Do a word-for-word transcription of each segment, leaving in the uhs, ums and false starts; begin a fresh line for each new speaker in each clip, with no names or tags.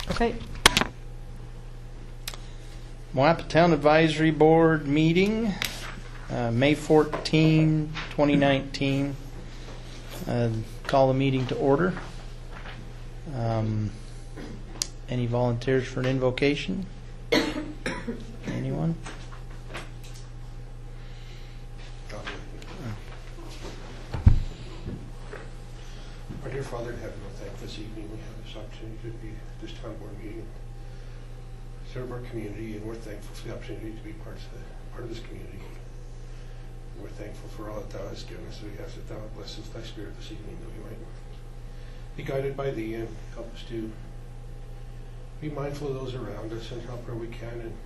Okay. Moapa Town Advisory Board meeting, uh, May fourteenth, twenty nineteen. Uh, call the meeting to order. Um, any volunteers for an invocation? Anyone?
Our dear Father in heaven, we thank this evening we have this opportunity to be at this town board meeting, serve our community, and we're thankful for the opportunity to be part of, the, part of this community. And we're thankful for all that Thou hast given us. So we ask that Thou blesses Thy Spirit this evening, that we might be guided by Thee and help us to be mindful of those around us and help where we can, and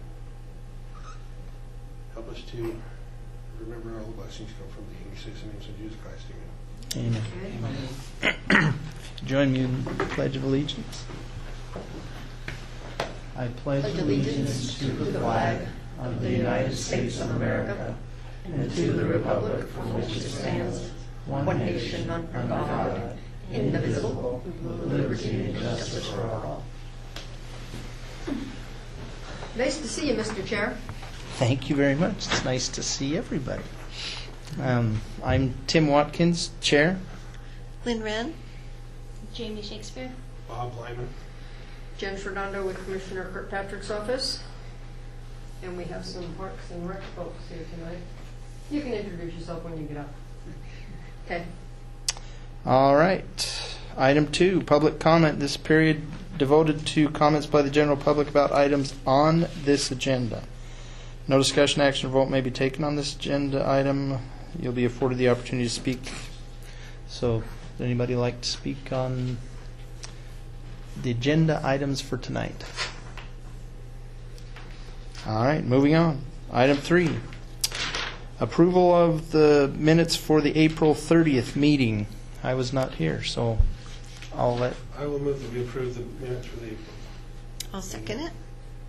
help us to remember all the blessings come from Thee. And we say in the name of Jesus Christ, amen.
Amen. Join me in the Pledge of Allegiance. I pledge allegiance to the flag of the United States of America and to the republic for which it stands, one nation under God, indivisible, with liberty and justice for all.
Nice to see you, Mister Chair.
Thank you very much. It's nice to see everybody. Um, I'm Tim Watkins, Chair.
Lynn Wren.
Jamie Shakespeare.
Bob Lyman.
Jen Fernando with Commissioner Kirkpatrick's office. And we have some Parks and Rec folks here tonight. You can introduce yourself when you get up. Okay.
All right. Item two, public comment. This period devoted to comments by the general public about items on this agenda. No discussion, action, or vote may be taken on this agenda item. You'll be afforded the opportunity to speak. So, would anybody like to speak on the agenda items for tonight? All right, moving on. Item three, approval of the minutes for the April thirtieth meeting. I was not here, so I'll let...
I will move that we approve the minutes for the April.
I'll second it.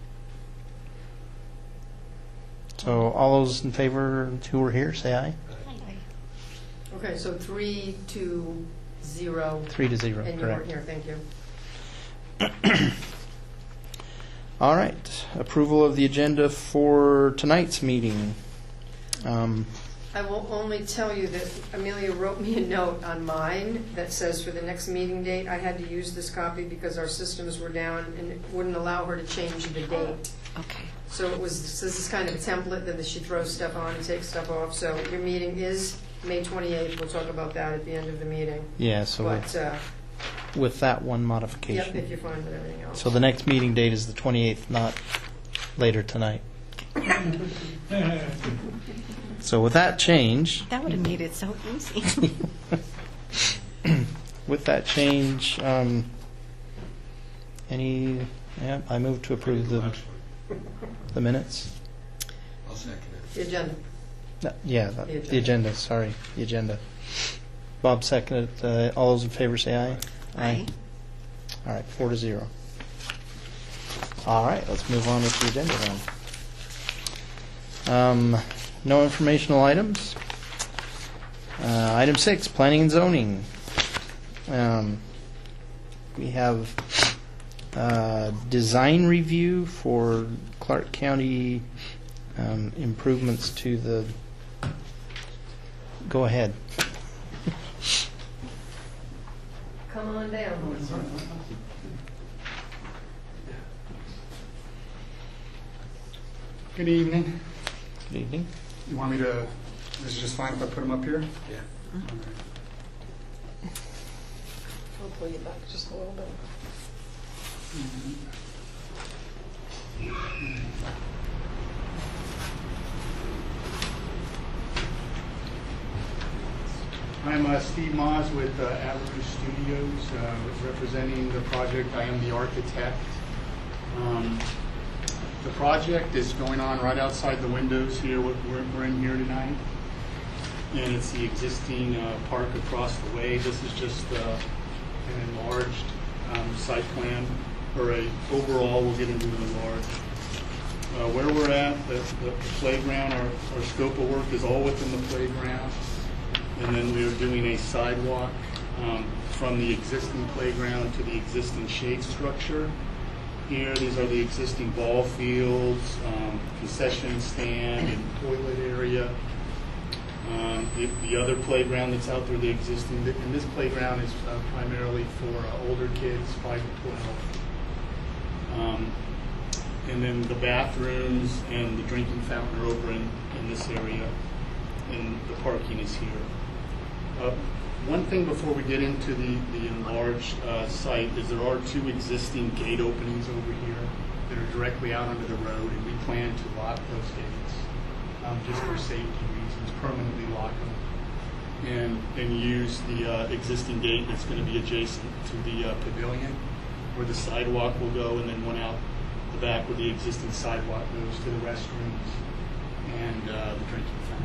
So all those in favor who were here, say aye.
Okay, so three to zero.
Three to zero,
And you
correct.
weren't here, thank you.
All right. Approval of the agenda for tonight's meeting. Um,
I will only tell you that Amelia wrote me a note on mine that says for the next meeting date, I had to use this copy because our systems were down and it wouldn't allow her to change the date.
Okay.
So it was, so this is kind of a template that she throws stuff on and takes stuff off. So your meeting is May twenty-eighth. We'll talk about that at the end of the meeting.
yeah, so
But, uh,
with that one
yep,
modification.
if you're fine with everything else.
So the next meeting date is the twenty-eighth, not later tonight. So with that change,
That would have made it so easy.
with that change, um, any, yeah, I move to approve the, the minutes.
I'll second it.
The agenda.
No, yeah, the,
The
the
agenda.
agenda, sorry, the agenda. Bob seconded. Uh, all those in favor say aye.
Aye.
All right, four to zero. All right, let's move on with the agenda then. Um, no informational items. Uh, item six, planning and zoning. Um, we have uh, design review for Clark County um, improvements to the. Go ahead.
Come on down.
Good evening.
Good evening.
You want me to, this is just fine if I put them up here?
Yeah.
All right.
I'll pull you back just a little bit.
I'm uh, Steve Moss with uh, Avenue Studios, uh, representing the project. I am the architect. Um, the project is going on right outside the windows here. We're, we're in here tonight. And it's the existing uh, park across the way. This is just uh, an enlarged um, site plan, or a overall, we'll get into an enlarged. Uh, where we're at, the, the playground, our, our scope of work is all within the playground. And then we are doing a sidewalk um, from the existing playground to the existing shade structure. here. These are the existing ball fields, um, concession stand, and toilet area. Um, the, the other playground that's out there, the existing, and this playground is uh, primarily for uh, older kids, five to twelve. Um, and then the bathrooms and the drinking fountain are over in, in this area, and the parking is here. Uh, one thing before we get into the, the enlarged uh, site is there are two existing gate openings over here that are directly out onto the road, and we plan to lock those gates um, just for safety reasons, permanently lock them, and, and use the uh, existing gate that's going to be adjacent to the uh, pavilion where the sidewalk will go, and then one out the back where the existing sidewalk goes to the restrooms and uh, the drinking fountain.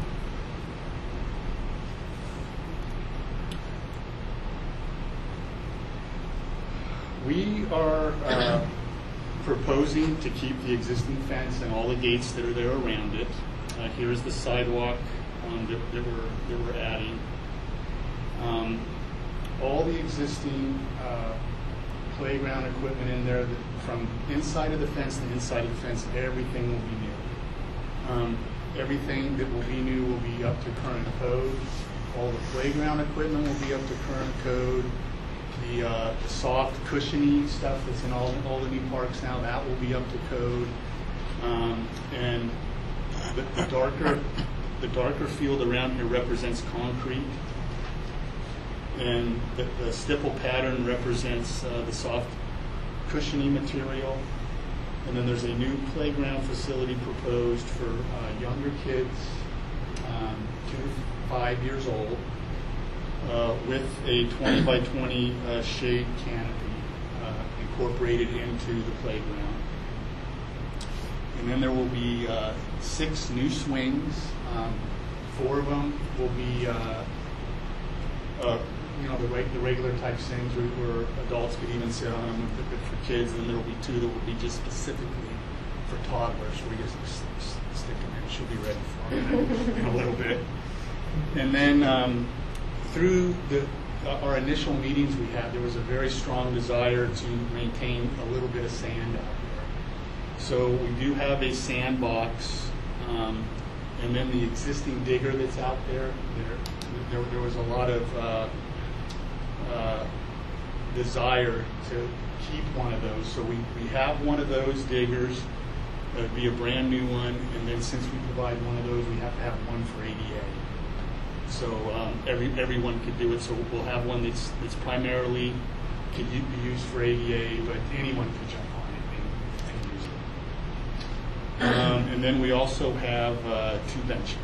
We are uh, proposing to keep the existing fence and all the gates that are there around it. Uh, here's the sidewalk um, that, that, we're, that we're adding. Um, all the existing uh, playground equipment in there, that from inside of the fence to inside of the fence, everything will be new. Um, everything that will be new will be up to current code. All the playground equipment will be up to current code. The, uh, the soft, cushiony stuff that's in all, all the new parks now, that will be up to code. Um, and the, the darker, the darker field around here represents concrete, and the, the stipple pattern represents uh, the soft, cushiony material. And then there's a new playground facility proposed for uh, younger kids, um, two to five years old. Uh, with a twenty by twenty uh, shade canopy uh, incorporated into the playground. And then there will be uh, six new swings. Um, four of them will be, uh, uh, you know, the, reg- the regular type swings where, where adults could even sit on them, but for kids. And then there will be two that will be just specifically for toddlers, where you just s- s- stick them in. She'll be ready for them in a little bit. And then um, through the, uh, our initial meetings we had, there was a very strong desire to maintain a little bit of sand out there. So we do have a sandbox, um, and then the existing digger that's out there, there, there, there was a lot of uh, uh, desire to keep one of those. So we, we have one of those diggers. It would be a brand new one, and then since we provide one of those, we have to have one for A D A. So um, every everyone could do it. So we'll have one that's that's primarily could be used for A D A, but anyone could jump on it and, and use it. Um, and then we also have uh, two benches.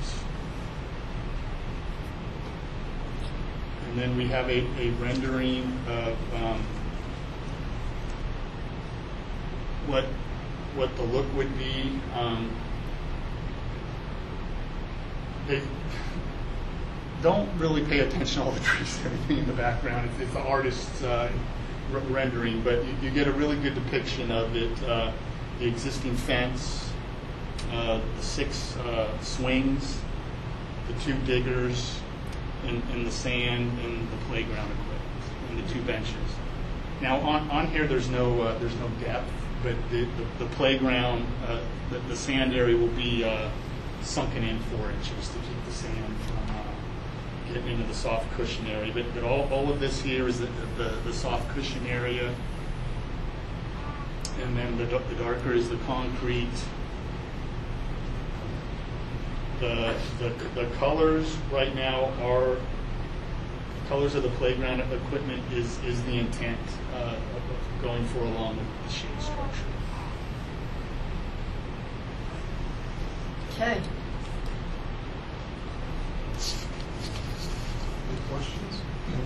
And then we have a, a rendering of um, what what the look would be. Um, they, Don't really pay attention to all the trees and everything in the background. It's, it's the artist's uh, r- rendering, but you, you get a really good depiction of it. Uh, the existing fence, uh, the six uh, swings, the two diggers, and, and the sand, and the playground equipment, and the two benches. Now on, on here, there's no uh, there's no depth, but the the, the playground, uh, the, the sand area will be uh, sunken in four inches to keep the sand from getting into the soft cushion area. But, but all, all of this here is the, the, the soft cushion area. And then the, the darker is the concrete. The, the, the colors right now are, the colors of the playground equipment is, is the intent uh, of going for along with the shade structure.
Okay.
Questions?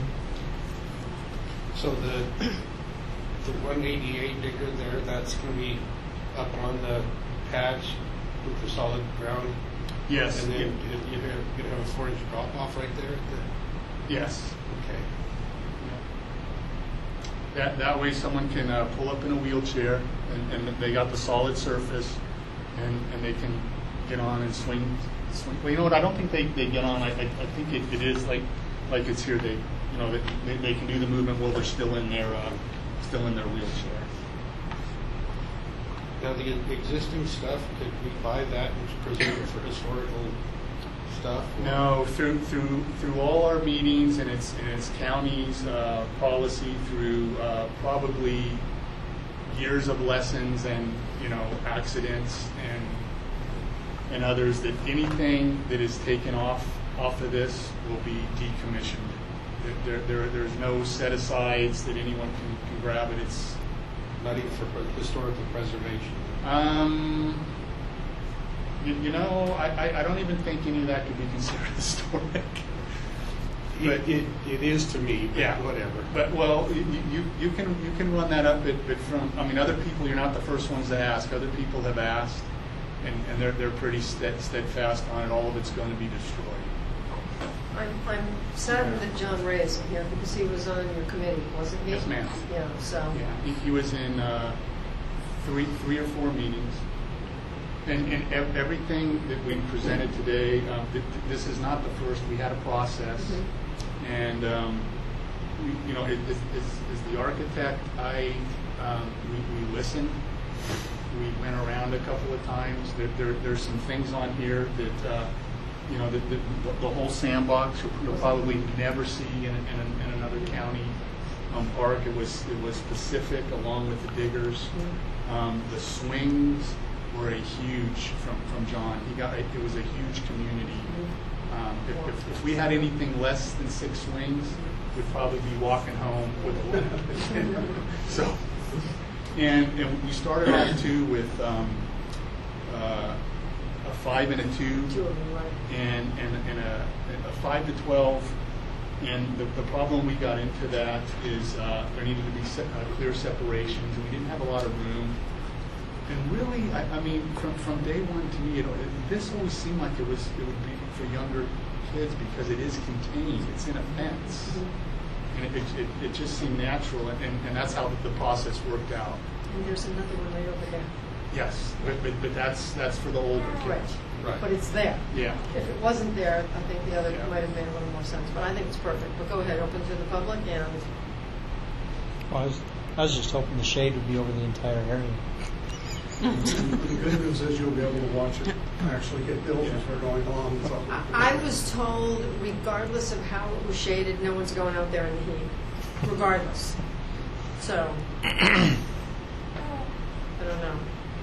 So the the one A D A digger there, that's going to be up on the pads with the solid ground?
Yes.
And then
yeah.
you- you're going to have a four inch drop off right there? At the,
Yes.
okay.
That, that way someone can uh, pull up in a wheelchair, and, and they got the solid surface, and, and they can get on and swing. swing. Well, you know what? I don't think they, they get on. I, I, I think it, it is like like it's here. They you know they, they can do the movement while they're still in their uh, still in their wheelchair.
Now, the existing stuff, could we buy that and preserve it for historical stuff? or-
No, through, through, through all our meetings and its, and its county's uh, policy, through uh, probably years of lessons and, you know, accidents and, and others, that anything that is taken off, off of this will be decommissioned. There, there, there's no set-asides that anyone can, can grab it. It's,
Not even for pre- historical preservation?
um, you, you know, I, I, I don't even think any of that could be considered historic. But
It, it, it is to me, but
Yeah.
whatever.
But, well, you, you, you can, you can run that up, but, but from, I mean, other people, you're not the first ones to ask. Other people have asked, and, and they're, they're pretty stead- steadfast on it. All of it's going to be destroyed.
I'm, I'm saddened that John Ray isn't here because he was on your committee, wasn't he?
Yes, ma'am.
Yeah, so.
Yeah, he, he was in uh, three, three or four meetings. And, and ev- everything that we presented today, um, th- th- this is not the first. We had a process.
Mhm.
And, um, we, you know, it, as, as, as the architect, I, um, we, we listened. We went around a couple of times. There, there, there's some things on here that, uh, you know, the, the, the whole sandbox you'll, you'll probably never see in, in, in another county um, park. It was, it was specific along with the diggers. Um, the swings were a huge from, from John. He got, it was a huge community. Um, if, if, if we had anything less than six swings, we'd probably be walking home with a limp. So, and, and we started out too with um, uh, a five and a two,
Two of them, right.
and, and, and a, a five to twelve. And the, the problem we got into that is uh, there needed to be se- uh, clear separations, and we didn't have a lot of room. And really, I, I mean, from, from day one to me, it, it, this always seemed like it was it would be for younger kids because it is contained. It's in a fence, and it, it, it just seemed natural, and, and that's how the process worked out.
And there's another one right over there.
Yes, but, but, but that's that's for the older kids.
Right.
Right.
But it's there.
Yeah.
If it wasn't there, I think the other
Yeah.
might have made a little more sense. But I think it's perfect. But go ahead, open to the public, and
Well, I was, I was just hoping the shade would be over the entire area.
The good news is you'll be able to watch it actually get built as we're going along. So
I I was told, regardless of how it was shaded, no one's going out there in the heat, regardless. So, I don't know.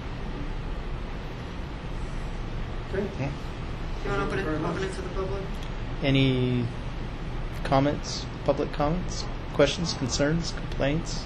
Okay.
Okay.
You want to open it,
Very much.
open it to the public?
Any comments, public comments, questions, concerns, complaints?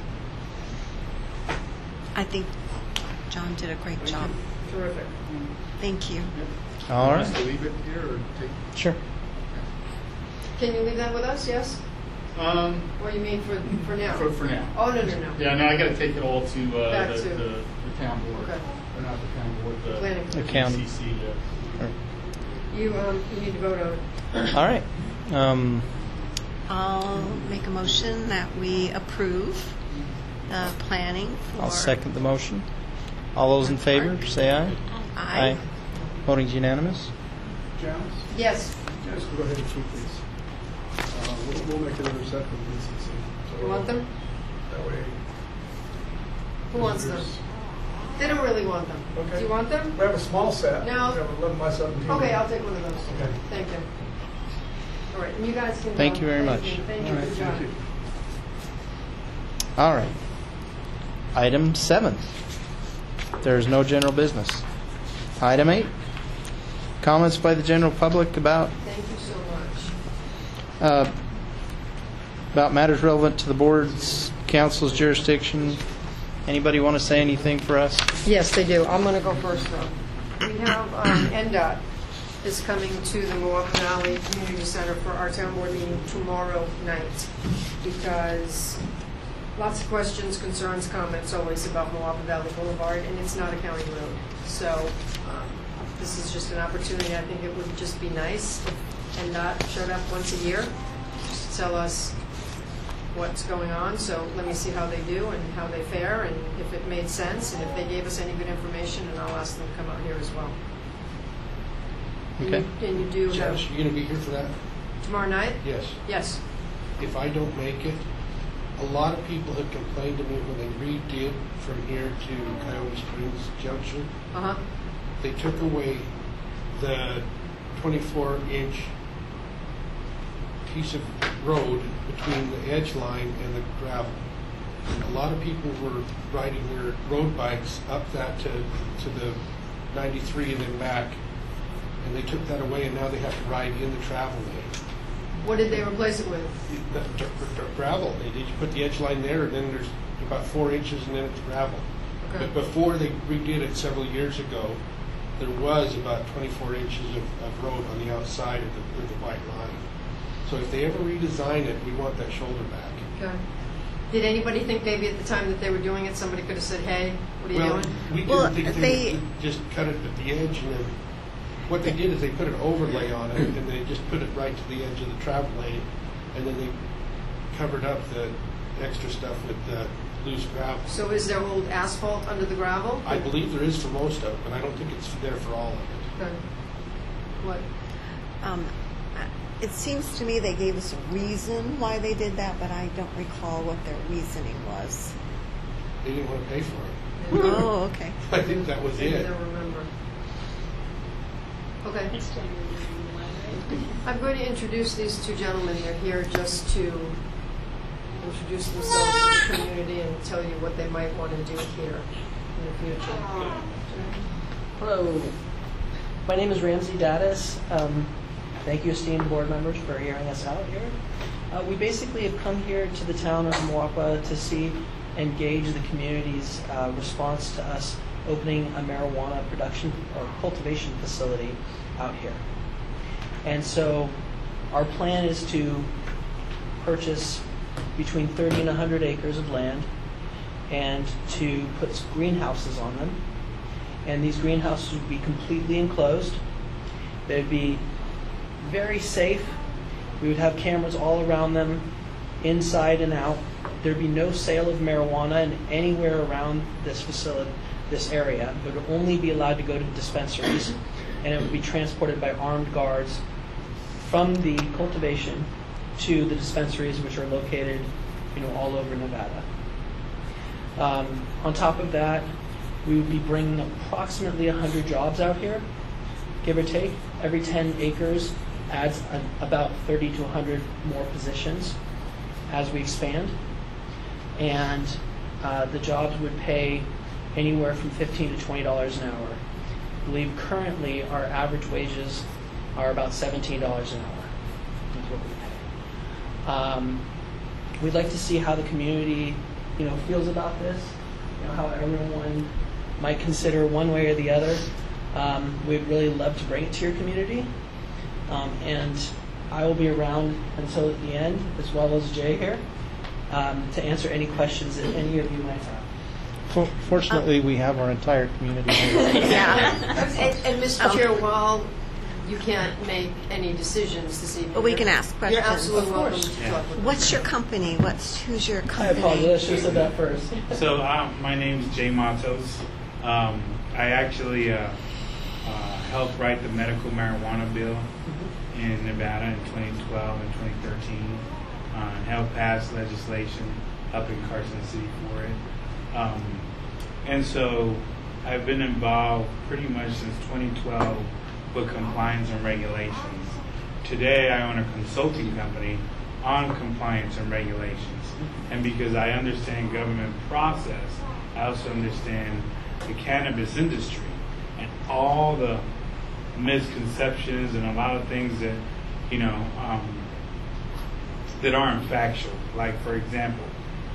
I think John did a great job.
Terrific.
Thank you.
All
Want us
right.
to leave it here or take?
Sure.
Can you leave that with us, yes?
Um,
Or you mean for, for now?
for, for now.
Oh, no, no, no.
Yeah, no, I got to take it all to uh,
Back
the,
to-
the, the town board.
Okay.
Or not the town board, the
Planning.
The county.
C C, yeah.
You, um, you need to vote on it.
All right. Um,
I'll make a motion that we approve the planning for.
I'll second the motion. All those in favor, say aye.
Aye.
Voting's unanimous.
Janice,
Yes.
Janice, go ahead and keep these. Uh, we'll, we'll make another set of these. and see. So
You want them?
That way.
Who wants them? They don't really want them.
Okay.
Do you want them?
We have a small set.
No.
We have eleven by seventeen.
Okay, I'll take one of those.
Okay.
Thank you. All right, and you guys can.
Thank
um,
you very much.
Thank you,
All right,
good job.
Thank you.
All right. Item seven. There is no general business. Item eight. Comments by the general public about
Thank you so much.
uh, about matters relevant to the board's, council's jurisdiction. Anybody want to say anything for us?
Yes, they do. I'm going to go first, though. We have um, N D O T is coming to the Moapa Valley Community Center for our town board meeting tomorrow night because lots of questions, concerns, comments always about Moapa Valley Boulevard, and it's not a county road. So um, this is just an opportunity. I think it would just be nice if N D O T showed up once a year just to tell us what's going on. So let me see how they do and how they fare, and if it made sense, and if they gave us any good information, and I'll ask them to come out here as well. And
Okay.
you- And you do have,
Janice, you going to be here for that?
tomorrow night?
Yes.
Yes.
If I don't make it, a lot of people had complained to me when they redid from here to Coyote Springs Junction.
Uh-huh.
They took away the twenty-four inch piece of road between the edge line and the gravel. And a lot of people were riding their road bikes up that to, to the ninety-three and then back. And they took that away, and now they have to ride in the travel lane.
What did they replace it with?
The, the, the gravel. They did put the edge line there, and then there's about four inches, and then it's gravel.
Okay.
But before they redid it several years ago, there was about twenty-four inches of, of road on the outside of the, of the white line. So if they ever redesign it, we want that shoulder back.
Okay. Did anybody think maybe at the time that they were doing it, somebody could have said, hey, what are you
Well,
doing?
we didn't
Well,
think they,
they-
would just cut it at the edge, and then what they did is they put an overlay on it, and they just put it right to the edge of the travel lane, and then they covered up the extra stuff with the loose gravel.
So is there old asphalt under the gravel?
I believe there is for most of it, but I don't think it's there for all of it.
Okay. What?
Um, It seems to me they gave us a reason why they did that, but I don't recall what their reasoning was.
They didn't want to pay for it.
Oh, okay.
I think that was
I
it.
don't remember. Okay.
It's generally
I'm going to introduce these two gentlemen. They're here just to introduce themselves to the community and tell you what they might want to do here in the future.
Hello, my name is Ramsey Daddis. Um, thank you, esteemed board members, for hearing us out here. Uh, we basically have come here to the town of Moapa to see and gauge the community's uh, response to us opening a marijuana production or cultivation facility out here. And so our plan is to purchase between thirty and one hundred acres of land and to put greenhouses on them. And these greenhouses would be completely enclosed. They'd be very safe. We would have cameras all around them, inside and out. There'd be no sale of marijuana in anywhere around this facility, this area. It would only be allowed to go to dispensaries, and it would be transported by armed guards from the cultivation to the dispensaries, which are located, you know, all over Nevada. Um, on top of that, we would be bringing approximately one hundred jobs out here, give or take. Every ten acres adds a, about thirty to one hundred more positions as we expand. And uh, the jobs would pay anywhere from fifteen to twenty dollars an hour. I believe currently our average wages are about seventeen dollars an hour. That's what we pay. Um, we'd like to see how the community, you know, feels about this. You know, how everyone might consider one way or the other. Um, we'd really love to bring it to your community. Um, and I will be around until the end, as well as Jay here, um, to answer any questions that any of you might have.
For- Fortunately, we have our entire community here.
Yeah.
And, and Mister
Oh.
Chair, while you can't make any decisions this evening,
But we can ask
You're
questions.
absolutely
Of
welcome
course.
to talk with
What's your company? What's who's your
I
company?
apologize, I should have said that first.
So um, my name's Jay Matos. Um, I actually uh, uh, helped write the medical marijuana bill in Nevada in twenty twelve and twenty thirteen, uh, and helped pass legislation up in Carson City for it. Um, and so I've been involved pretty much since twenty twelve with compliance and regulations. Today I own a consulting company on compliance and regulations. And because I understand government process, I also understand the cannabis industry and all the misconceptions and a lot of things that, you know, um, that aren't factual. Like, for example,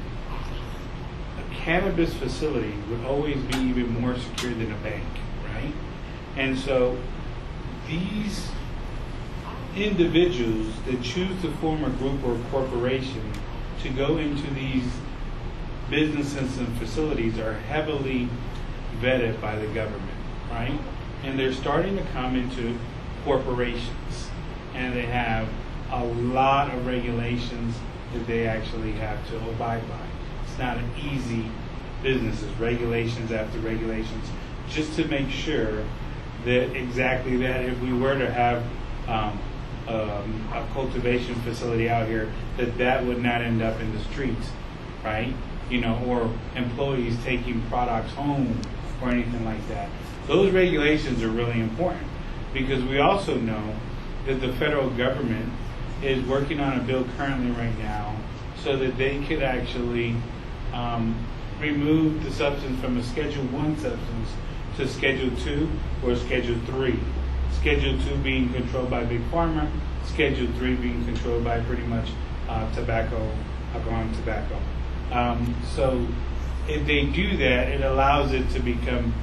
a cannabis facility would always be even more secure than a bank, right? And so these individuals that choose to form a group or a corporation to go into these businesses and facilities are heavily vetted by the government, right? And they're starting to come into corporations, and they have a lot of regulations that they actually have to abide by. It's not an easy business. It's regulations after regulations, just to make sure that exactly that if we were to have um, um, a cultivation facility out here, that that would not end up in the streets right? You know, or employees taking products home or anything like that. Those regulations are really important because we also know that the federal government is working on a bill currently right now so that they could actually um, remove the substance from a Schedule One substance to Schedule Two or Schedule Three. Schedule Two being controlled by Big Pharma, Schedule Three being controlled by pretty much uh, tobacco, alcohol and tobacco. Um, so if they do that, it allows it to become,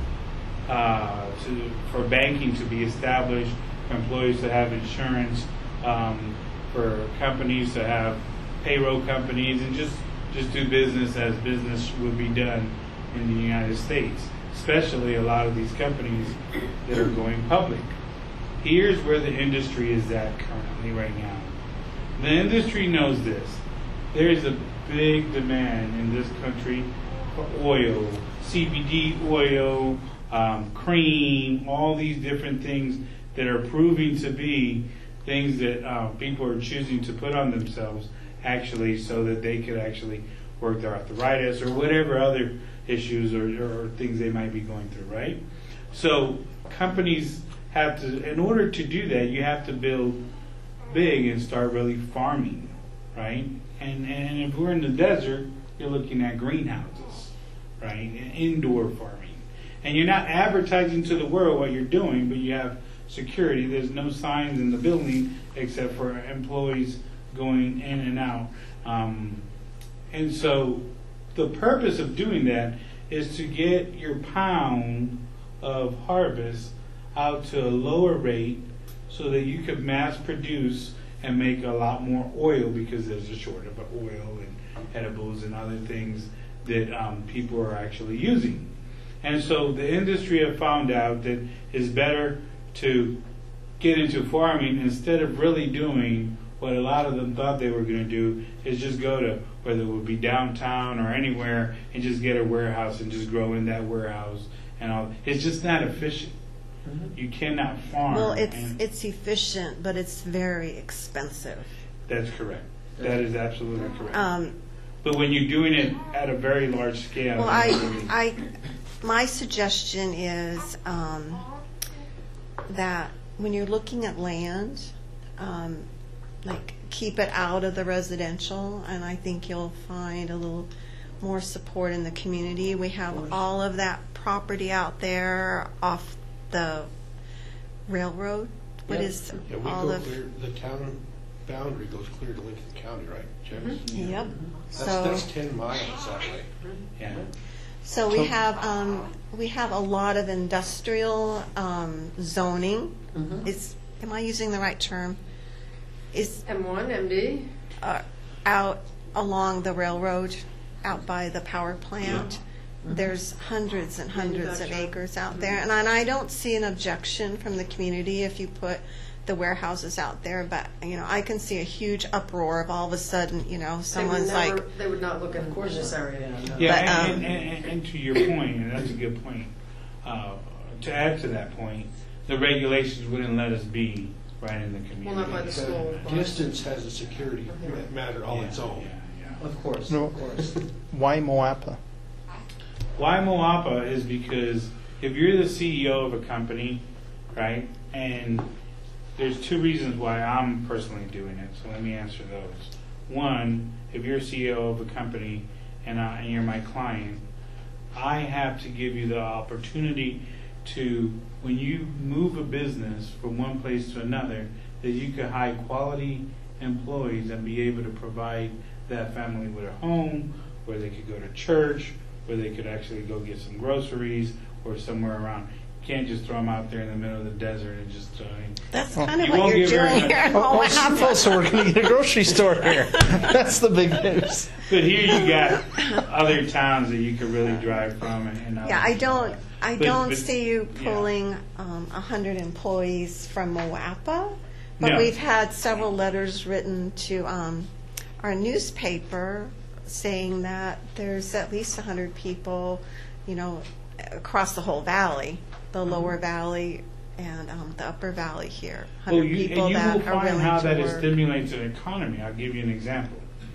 uh, to, for banking to be established, for employees to have insurance, um, for companies to have payroll companies, and just, just do business as business would be done in the United States, especially a lot of these companies that are going public. Here's where the industry is at currently right now. The industry knows this. There is a big demand in this country for oil, C B D oil, um, cream, all these different things that are proving to be things that uh, people are choosing to put on themselves actually so that they could actually work their arthritis or whatever other issues or, or things they might be going through, right? So companies have to, in order to do that, you have to build big and start really farming, right? And and if we're in the desert, you're looking at greenhouses, right? And indoor farming. And you're not advertising to the world what you're doing, but you have security. There's no signs in the building except for employees going in and out. Um, and so the purpose of doing that is to get your pound of harvest out to a lower rate so that you could mass produce and make a lot more oil because there's a shortage of oil and edibles and other things that um, people are actually using. And so the industry have found out that it's better to get into farming instead of really doing what a lot of them thought they were going to do, is just go to, whether it would be downtown or anywhere, and just get a warehouse and just grow in that warehouse and all. It's just not efficient. You cannot farm.
Well, it's
and
it's efficient, but it's very expensive.
that's correct. That is absolutely correct.
Um,
But when you're doing it at a very large scale,
well, I,
then really-
I, my suggestion is um, that when you're looking at land, um, like keep it out of the residential, and I think you'll find a little more support in the community. We have all of that property out there off the railroad. What is
Yeah, we
all
go
of?
clear, the town boundary goes clear to Lincoln County, right, Janice?
Yep.
That's,
So.
that's ten miles that way.
yeah.
So we have, um, we have a lot of industrial, um, zoning. Is, am I using the right term? Is,
M one, M D?
uh, out along the railroad, out by the power plant. There's hundreds and hundreds of
Manufacturing.
acres out there, and I, and I don't see an objection from the community if you put the warehouses out there, but, you know, I can see a huge uproar of all of a sudden, you know, someone's
They would never-
like,
They would not look in
Of course,
this
it's
area.
area.
Yeah,
But,
and,
um,
and, and, and to your point, and that's a good point, uh, to add to that point, the regulations wouldn't let us be right in the community.
Well, not by the school.
The distance has a security matter all
yeah,
its own.
Yeah, yeah.
Of course,
No.
of course.
Why Moapa?
Why Moapa is because if you're the C E O of a company, right, and there's two reasons why I'm personally doing it, so let me answer those. One, if you're a C E O of a company and, I, and you're my client, I have to give you the opportunity to, when you move a business from one place to another, that you could hire quality employees and be able to provide that family with a home, where they could go to church, where they could actually go get some groceries, or somewhere around. You can't just throw them out there in the middle of the desert and just. Uh,
that's
Well,
kind of
you
what
won't
you're
get very
doing
much-
here in
Oh, oh,
Moapa.
so we're going to get a grocery store here. That's the big news.
But here you got other towns that you could really drive from. And, and
Yeah, I
others.
don't, I
But-
don't
but-
see you
yeah.
pulling um, one hundred employees from Moapa, but
No.
we've had several letters written to um, our newspaper saying that there's at least one hundred people, you know, across the whole valley, the lower valley and um, the upper valley here. one
Well,
hundred
you,
people
and you
that
will
are
find
willing
how
to
that
work.
stimulates an economy. I'll give you an example.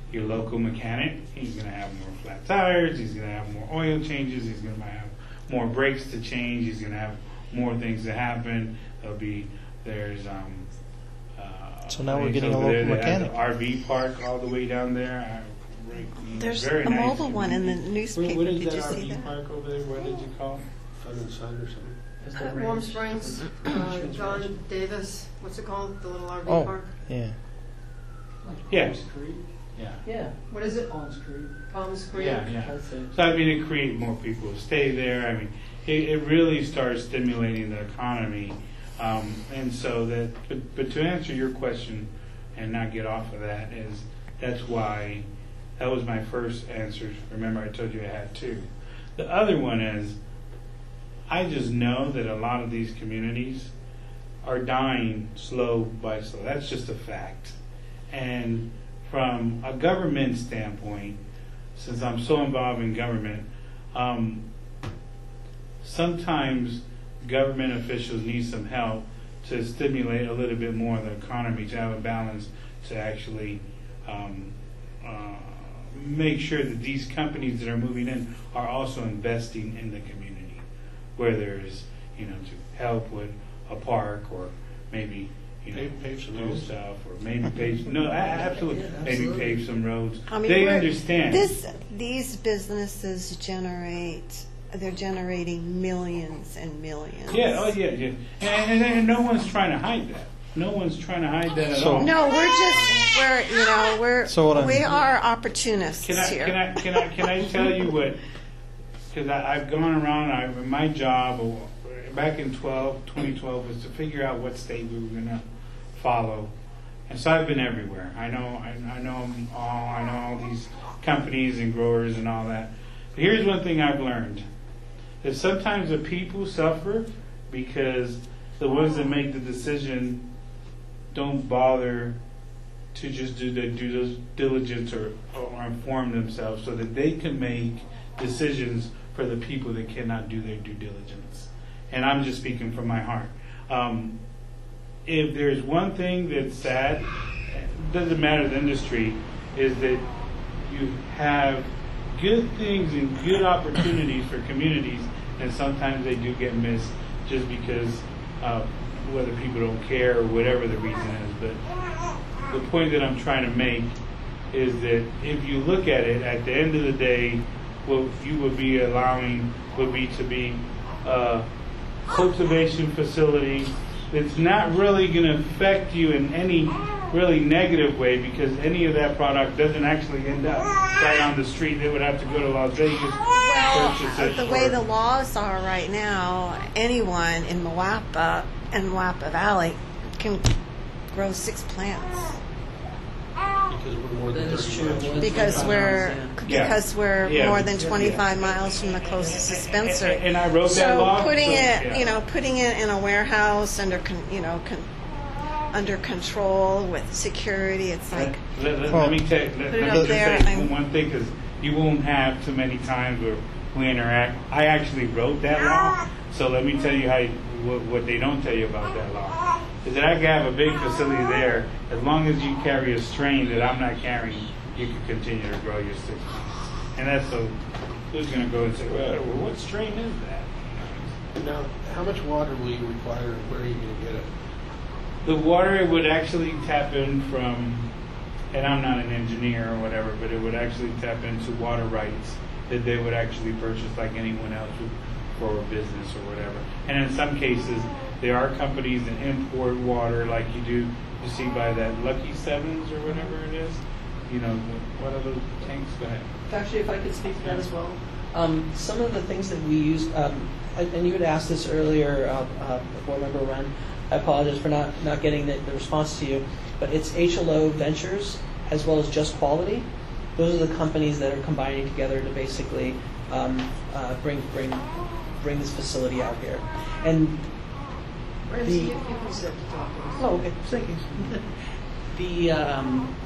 your local mechanic. He's going to have more flat tires. He's going to have more oil changes. He's going to have more brakes to change. He's going to have more things to happen. There'll be there's um. Uh,
So now we're
place
getting a
over
local
there that has
mechanic.
an R V park all the way down there. I, very-
There's
very
a
nice
mobile one in the
community.
newspaper.
What is
Did
that
you
R V
see that?
park over there? What did you call it?
Sun and Sun or something.
At Warm Springs, uh, John Davis, what's it called, the little R V
Oh.
park?
Yeah.
Yeah.
Palms Creek.
Yeah.
Yeah.
What is it?
Palms Creek.
Palms Creek?
Yeah, yeah.
That's it.
So I mean, it create more people to stay there. I mean, it, it really starts stimulating the economy, um, and so that. But, but to answer your question, and not get off of that, is that's why that was my first answer. Remember, I told you I had two. The other one is, I just know that a lot of these communities are dying slow by slow. That's just a fact. And from a government standpoint, since I'm so involved in government, um, sometimes government officials need some help to stimulate a little bit more of the economy, to have a balance, to actually um, uh, make sure that these companies that are moving in are also investing in the community, whether it's, you know, to help with a park or maybe, you know,
Pave- pave some
do
roads.
stuff, or maybe pave, no, a- absolutely,
Yeah,
maybe
absolutely.
pave some roads.
I mean,
They
we're-
understand.
This, these businesses generate, they're generating millions and millions.
Yeah, oh yeah, yeah. And, and, and no one's trying to hide that. No one's trying to hide that at
So-
all.
No, we're just, we're, you know, we're,
So what I'm-
we are opportunists
Can I,
here.
can I, can I, can I tell you what, because I've gone around, I, my job uh, back in twelve, twenty twelve was to figure out what state we were going to follow. And so I've been everywhere. I know, I, I know 'em all, I know all these companies and growers and all that. But here's one thing I've learned. That sometimes the people suffer because the ones that make the decision don't bother to just do their due diligence or, or inform themselves so that they can make decisions for the people that cannot do their due diligence. And I'm just speaking from my heart. Um, if there's one thing that's sad, it doesn't matter the industry, is that you have good things and good opportunities for communities, and sometimes they do get missed just because uh, whether people don't care or whatever the reason is. But the point that I'm trying to make is that if you look at it, at the end of the day, what you would be allowing would be to be a cultivation facility that's not really going to affect you in any really negative way, because any of that product doesn't actually end up right on the street. They would have to go to Las Vegas to purchase
Well,
it.
the way
or-
the laws are right now, anyone in Moapa and Moapa Valley can grow six plants
Because we're more than
That is
thirty
true.
miles.
More than
because
25
we're
miles,
yeah.
because we're
Yeah.
more than
Yeah.
twenty-five miles from the closest dispensary.
And, and I wrote that
So
law.
putting
so-
it,
yeah.
you know, putting it in a warehouse under, con, you know, con, under control with security, it's like,
Let, let,
Well,
let me tell let,
put
let
it
me
up
just
there
say
and-
one thing, because you won't have too many times where we interact. I actually wrote that law, so let me tell you how you, what, what they don't tell you about that law. Is that I can have a big facility there, as long as you carry a strain that I'm not carrying, you can continue to grow your six plants. And that's so, who's going to go and say, well, what strain is that?
Now, how much water will you require, and where are you going to get it?
The water would actually tap in from, and I'm not an engineer or whatever, but it would actually tap into water rights that they would actually purchase like anyone else would for a business or whatever. And in some cases, there are companies that import water like you do, you see by that Lucky Sevens or whatever it is. You know, what are those tanks? Go ahead.
Actually, if I could speak to that as well. Um, some of the things that we use, um, and and you had asked this earlier, uh, uh, board member Ren. I apologize for not, not getting the, the response to you, but it's H L O Ventures as well as Just Quality. Those are the companies that are combining together to basically um, uh, bring bring bring this facility out here. And
Ramsey,
The-
you, you can sit to talk to us.
oh, okay, thank you. the um,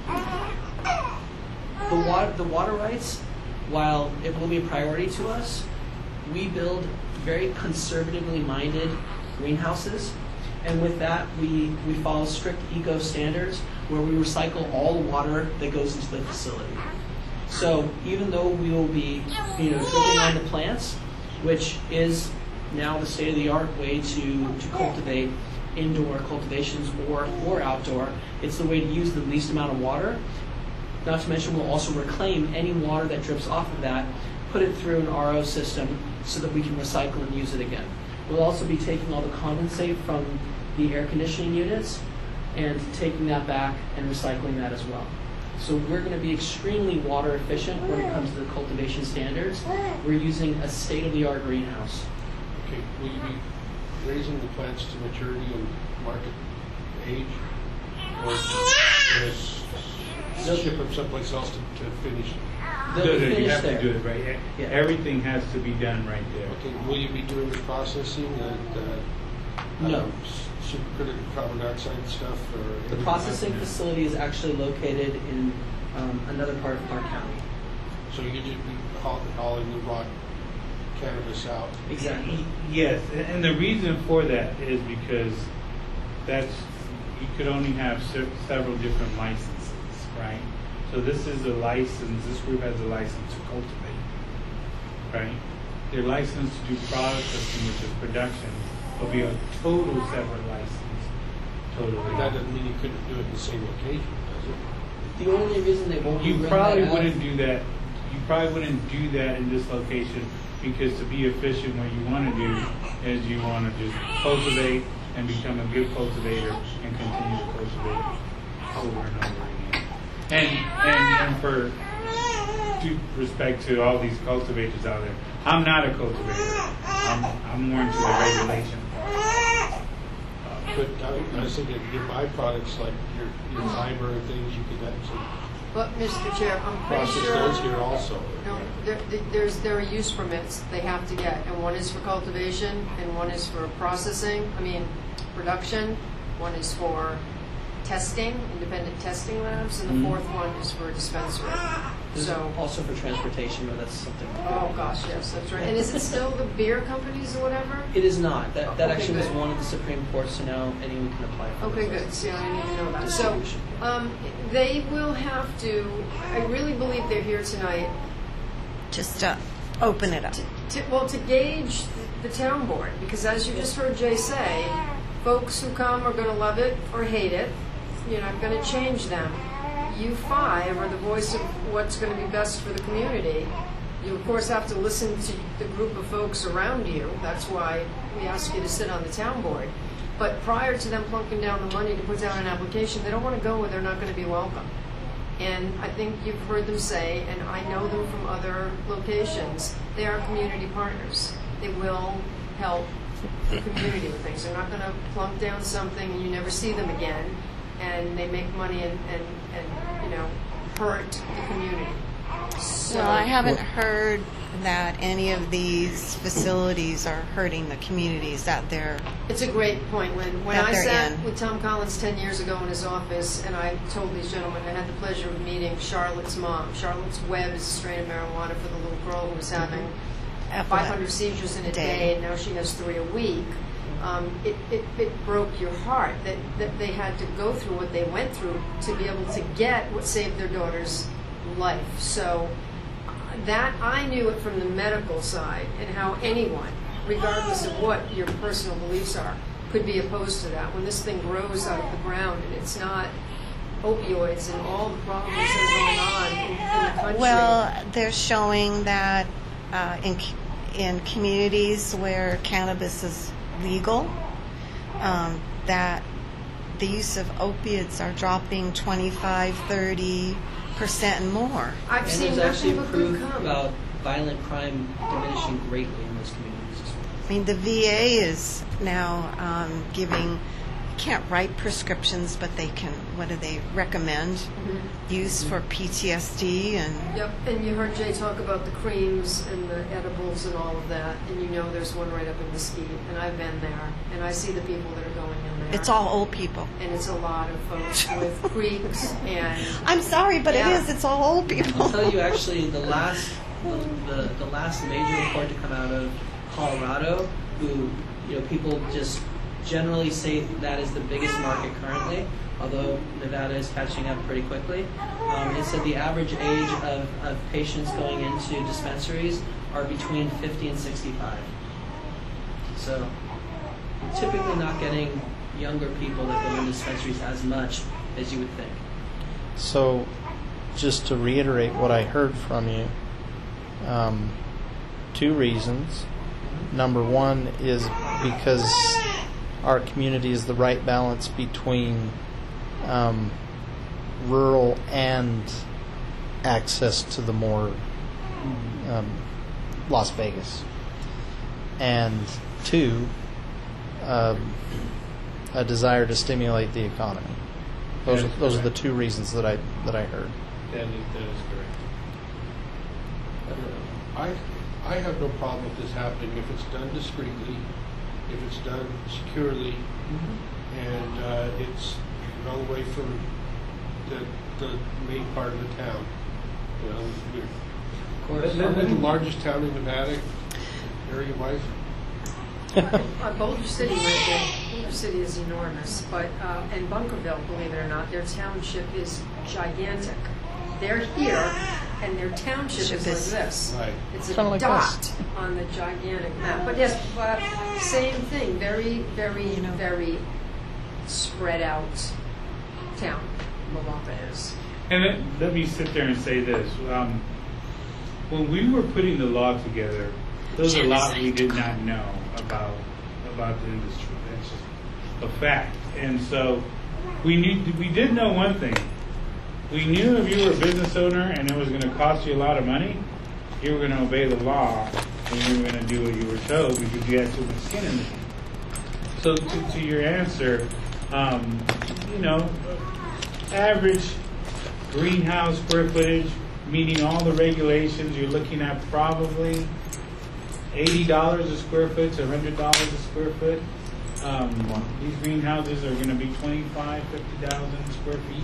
the water the water rights, while it will be a priority to us, we build very conservatively minded greenhouses And with that, we, we follow strict eco standards where we recycle all the water that goes into the facility. So even though we will be, you know, dripping on the plants, which is now the state-of-the-art way to, to cultivate indoor cultivations or, or outdoor, it's the way to use the least amount of water. Not to mention, we'll also reclaim any water that drips off of that, put it through an R O system so that we can recycle and use it again. We'll also be taking all the condensate from the air conditioning units and taking that back and recycling that as well. So we're going to be extremely water efficient when it comes to the cultivation standards. We're using a state-of-the-art greenhouse.
Okay, will you be raising the plants to maturity and market age? Or just ship them someplace else to, to finish?
They'll
No,
be
no, you
finished
have
there.
to do it right. E-
Yeah.
Everything has to be done right there.
Okay, will you be doing the processing and uh,
No.
um, s- supercritical carbon dioxide stuff? Or
The
anything
processing
like that?
facility is actually located in um, another part of Clark County.
So you just be haul- hauling the raw cannabis out?
Exactly.
Y- Yes, a- and the reason for that is because that's, you could only have se- several different licenses, right? So this is a license, this group has a license to cultivate, right? Their license to do processing, which is production, will be a total separate license, totally.
But that doesn't mean you couldn't do it in the same location, does it?
The only reason they won't be
You
renting
probably
that out-
wouldn't do that, you probably wouldn't do that in this location, because to be efficient, what you want to do is you want to just cultivate and become a good cultivator and continue to cultivate over and over again. And, and, and for due respect to all these cultivators out there, I'm not a cultivator. I'm, I'm more into the regulation part.
But I, I was thinking your byproducts, like your, your fiber and things, you could actually
But, Mister Chair, I'm pretty
process
sure.
those here also.
No, there, there's, there are use permits they have to get, and one is for cultivation, and one is for processing, I mean, production, one is for testing, independent testing labs, and the
Mhm.
fourth one is for a dispensary.
This is
So,
also for transportation, but that's something.
oh gosh, yes, that's right. And is it still the beer companies or whatever?
It is not. That, that
Okay,
actually was
good.
one of the Supreme Court, so now anyone can apply for
Okay,
those
good, see, I didn't even know that. So,
distribution.
um, they will have to, I really believe they're here tonight
Just uh, open it up.
to, well, to gauge the town board, because as you just heard Jay say, folks who come are going to love it or hate it. You're not going to change them. You five are the voice of what's going to be best for the community. You, of course, have to listen to the group of folks around you. That's why we ask you to sit on the town board. But prior to them plunking down the money to put down an application, they don't want to go where they're not going to be welcome. And I think you've heard them say, and I know them from other locations, they are community partners. They will help the community with things. They're not going to plunk down something and you never see them again, and they make money and, and, and you know, hurt the community. So,
Well, I haven't heard that any of these facilities are hurting the communities that they're,
it's a great point. When when
That
I
they're
sat
in.
with Tom Collins ten years ago in his office, and I told these gentlemen, I had the pleasure of meeting Charlotte's mom. Charlotte's Webb is a strain of marijuana for the little girl who was having five hundred seizures in a
Day.
day, and now she has three a week. Um, it, it, it broke your heart that, that they had to go through what they went through to be able to get what saved their daughter's life. So uh, that, I knew it from the medical side, and how anyone, regardless of what your personal beliefs are, could be opposed to that. When this thing grows out of the ground and it's not opioids and all the problems that are going on in, in the country.
well, they're showing that uh, in c- in communities where cannabis is legal, um, that the use of opiates are dropping twenty-five, thirty percent and more.
I've
And
seen
there's actually
nothing but good
proof
come.
about violent crime diminishing greatly in those communities as well.
I mean, the V A is now um, giving, can't write prescriptions, but they can, what do they recommend?
Mhm.
Use for P T S D and,
Yep, and you heard Jay talk about the creams and the edibles and all of that, and you know there's one right up in Mesquite, and I've been there, and I see the people that are going in there.
it's all old people.
And it's a lot of folks with creeks and,
I'm sorry, but
Yeah.
it is, it's all old people.
I'll tell you actually the last the, the, the last major report to come out of Colorado, who you know people just generally say that is the biggest market currently, although Nevada is catching up pretty quickly. Um, it said the average age of, of patients going into dispensaries are between fifty and sixty-five. So typically not getting younger people that go into dispensaries as much as you would think.
So, just to reiterate what I heard from you, um, two reasons. Number one is because our community is the right balance between um, rural and access to the more um, Las Vegas. And two, um, a desire to stimulate the economy. Those are, those are the two reasons that I that I heard.
That is, that is correct.
I, I have no problem with this happening if it's done discreetly, if it's done securely, and uh, it's all the way from the, the main part of the town. You know, we're,
Of course.
isn't it the largest town in Nevada, area-wise?
Uh, Boulder City, right there. Boulder City is enormous, but uh, and Bunkerville, believe it or not, their township is gigantic. They're here, and their township is like this.
Right.
It's a
Kinda like
dot
us.
on the gigantic map. But yes, but same thing. Very, very,
You know.
very spread out town. Moapa is.
And let, let me sit there and say this. Um, when we were putting the law together, there was a lot we did not know about about the industry. That's just a fact. And so we knew, we did know one thing. We knew if you were a business owner and it was going to cost you a lot of money, you were going to obey the law and you were going to do what you were told because you had too much skin in the game. So to, to your answer, um, you know, average greenhouse square footage, meeting all the regulations, you're looking at probably eighty dollars a square foot to one hundred dollars a square foot. Um, these greenhouses are going to be twenty-five, fifty thousand square feet.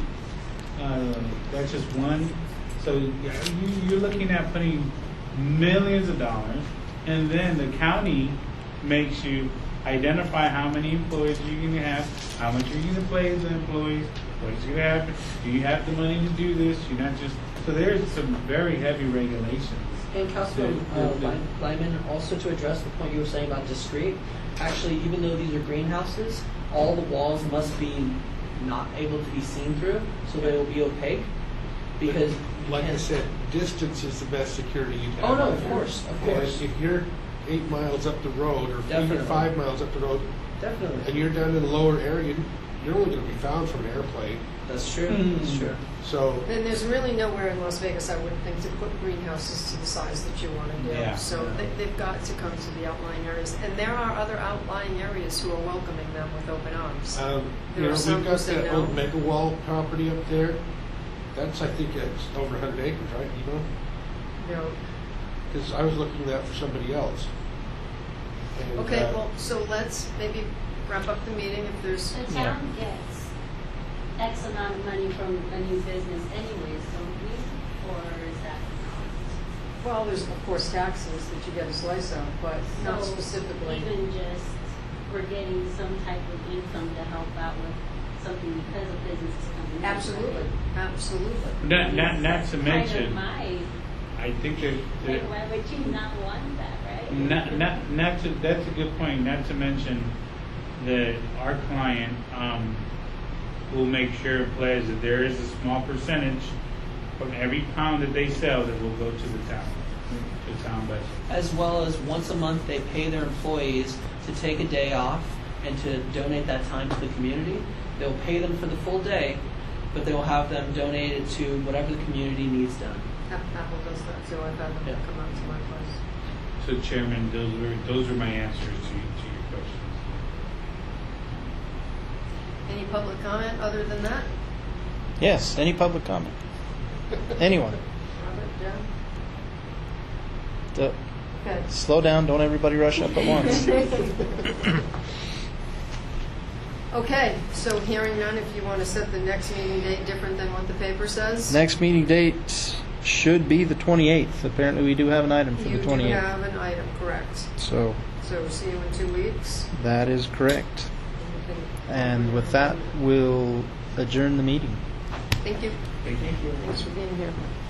Uh, that's just one. So yeah, you, you're looking at putting millions of dollars, and then the county makes you identify how many employees you're going to have, how much you're going to pay the employees, what's going to happen. Do you have the money to do this? You're not just so there's some very heavy regulations.
And Councilman
The-
uh,
the- the-
Ly- Lyman, also to address the point you were saying about discrete, actually, even though these are greenhouses, all the walls must be not able to be seen through, so they will be opaque. Because
Like I
and-
said, distance is the best security you can
Oh, no,
have.
of course, of
And
course.
if you're eight miles up the road, or
Definitely.
even five miles up the road,
Definitely.
and you're down in the lower area, you're only going to be found from an airplane.
That's true. That's true.
So
And there's really nowhere in Las Vegas, I wouldn't think, to put greenhouses to the size that you want to do.
Yeah.
So they, they've got to come to the outlying areas. And there are other outlying areas who are welcoming them with open arms.
Um,
There
you
are
know,
some
we've
who
got
say
that
no.
old Mega Wall property up there. That's, I think, it's over one hundred acres, right? You know,
You know,
because I was looking at that for somebody else. And,
okay,
uh,
well, so let's maybe wrap up the meeting if there's.
The town gets X amount of money from a new business anyways, don't we? Or is that not?
Well, there's of course taxes that you get a slice of, but not
So
specifically.
Even just, we're getting some type of income to help out with something because of businesses coming in.
Absolutely, absolutely.
Not, not, not to
Kind of
mention,
my,
I think that, that
like, why would you not want that, right?
Not, not, not to, that's a good point. Not to mention that our client um, will make sure and pledge that there is a small percentage from every pound that they sell that will go to the town, to the town budget.
As well as once a month, they pay their employees to take a day off and to donate that time to the community. They'll pay them for the full day, but they will have them donate it to whatever the community needs done.
App- Apple does that too. I've had them
Yeah.
come out to my place.
So, Chairman, those were those are my answers to, to your questions.
Any public comment other than that?
Yes. Any public comment? Anyone?
Robert, Joe?
D-
Okay.
slow down. Don't everybody rush up at once.
Okay, so hearing none, if you want to set the next meeting date different than what the paper says?
Next meeting date should be the twenty-eighth. Apparently, we do have an item for
You
the
do
twenty-eighth.
have an item, correct.
So
So see you in two weeks.
that is correct. And with that, we'll adjourn the meeting.
Thank you.
Thank you.
Thanks for being here.